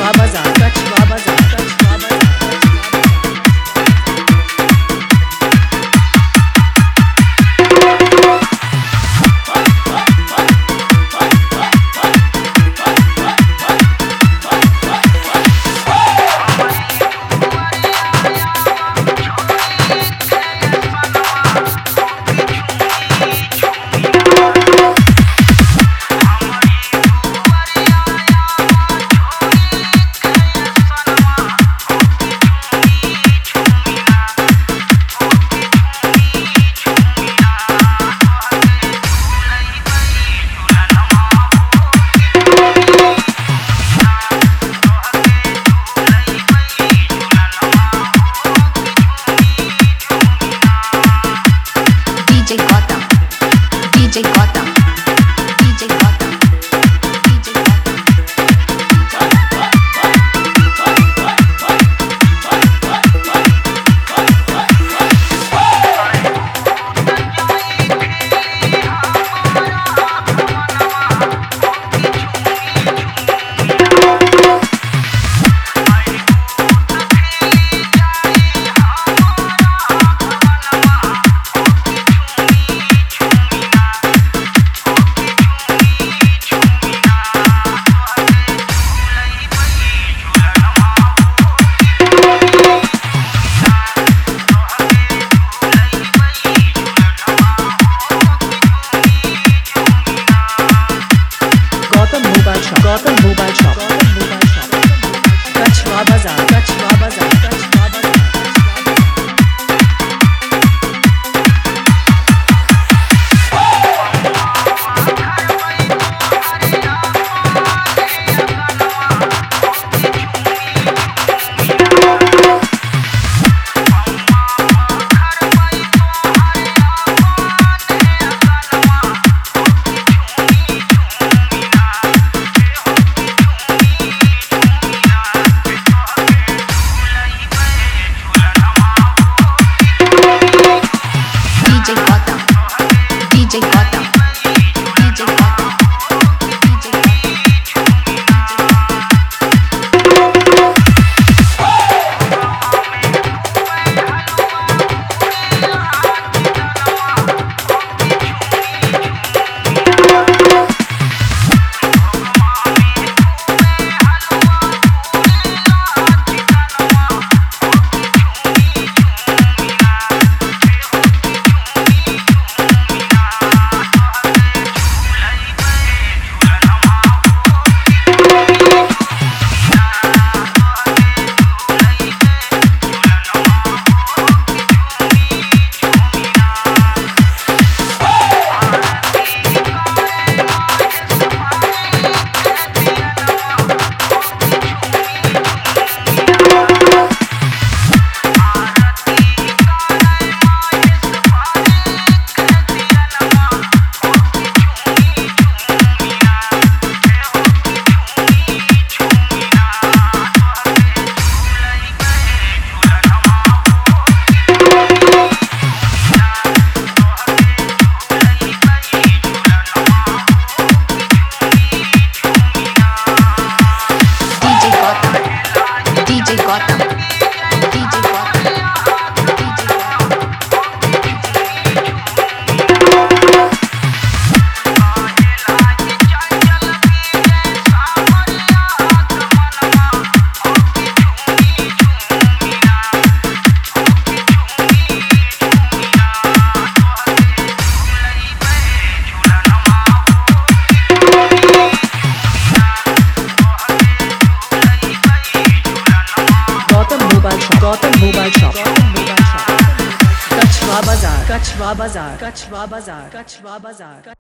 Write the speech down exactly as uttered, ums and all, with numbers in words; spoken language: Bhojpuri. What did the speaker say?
कछवा बाजार कछवा बाजार कछवा बाजार D J Gotham, D J Gotham, D J Gotham, D J Gotham Mobile Shop Gotham Mobile Shop Gotham Mobile Shop कछवा बाजार कछवा बाजार कछवा बाजार D J Gotham, D J Gotham, D J Gotham, D J Gotham Mobile Shop Gotham Mobile Shop कछवा बाजार कछवा बाजार कछवा बाजार कछवा बाजार